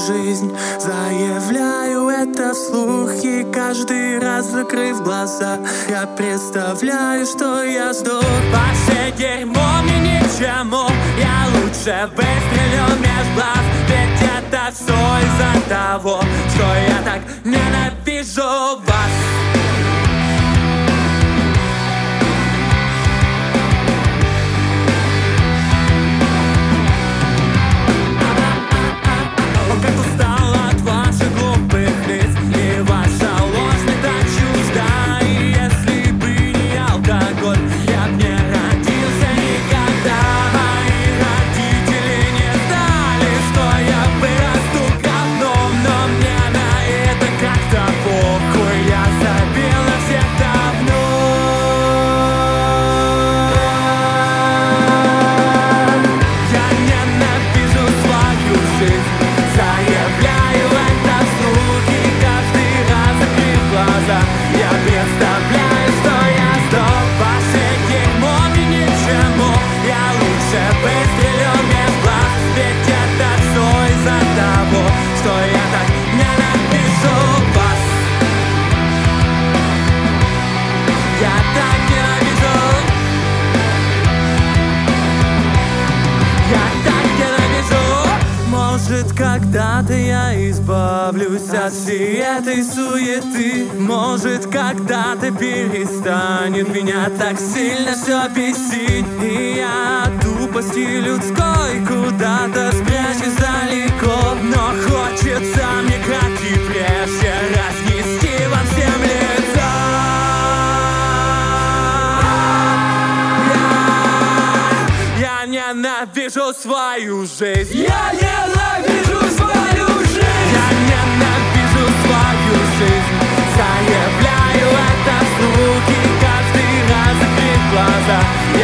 жизнь. Заявляю это вслух и каждый раз, закрыв глаза, я представляю, что я сдох. Ваше дерьмо мне ни к чему, я лучше выстрелю меж глаз. Ведь это все из-за того, что я так ненавижу вас. Может, когда-то я избавлюсь от всей этой суеты. Может, когда-то перестанет меня так сильно все бесить. И я от тупости людской куда-то спрячусь далеко. Но хочется мне как и прежде разнести вам всем лица. Я ненавижу свою жизнь. Я ненавижу свою жизнь. Я ненавижу свою жизнь. Заявляю это вслух и каждый раз, закрыв глаза,